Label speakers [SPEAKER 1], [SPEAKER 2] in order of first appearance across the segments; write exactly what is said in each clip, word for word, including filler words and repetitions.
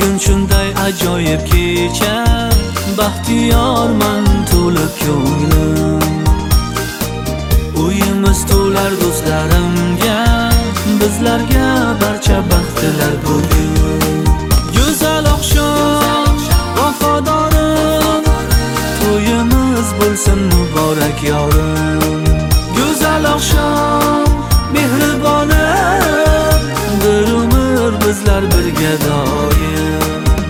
[SPEAKER 1] Bugun shunday ajoyib kecha, baxtiyorman to'lib ko'nglim. Uyimiz to'lar do'stlarimga, bizlarga barcha baxtlar bugun. Go'zal oqshom vafodorim, to'yimiz bo'lsin muborak yorim. Go'zal oqshom mehribonim, bir umr bizlar birga doim.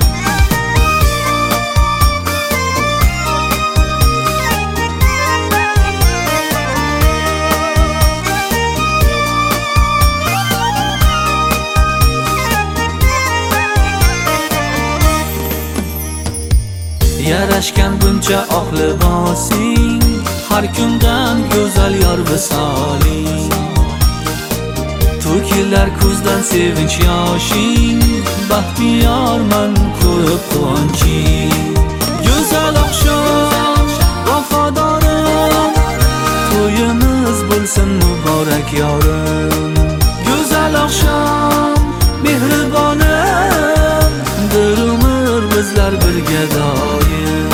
[SPEAKER 1] Yarashgan buncha oq libosing, har kundan go'zal yor visoling. To'kilar ko'zdan sevinch yoshing, baxtiyorman ko'rib quvonching. Go'zal oqshom vafodorim, to'yimiz bo'lsin muborak yorim. Go'zal oqshom mehribonim, bir umr bizlar birga doim.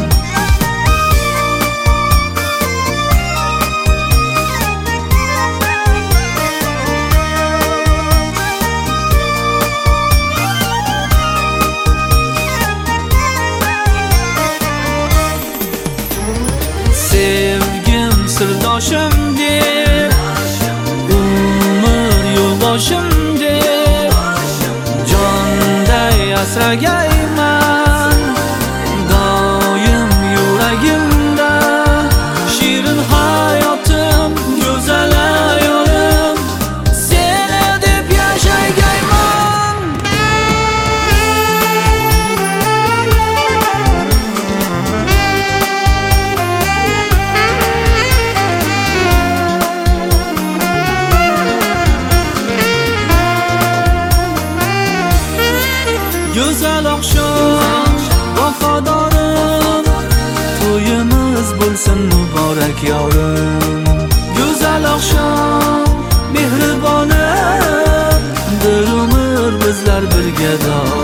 [SPEAKER 1] Sevgim sirdoshim deb, umr yo'ldoshim deb, jonday asragayman doim yuragimda. Shirin hayotim, go'zal ayolim, seni deb yashagayman. Go'zal oqshom vafodorim, to'yimiz bo'lsin muborak yorim. Go'zal oqshom mehribonim, bir umr bizlar birga doim.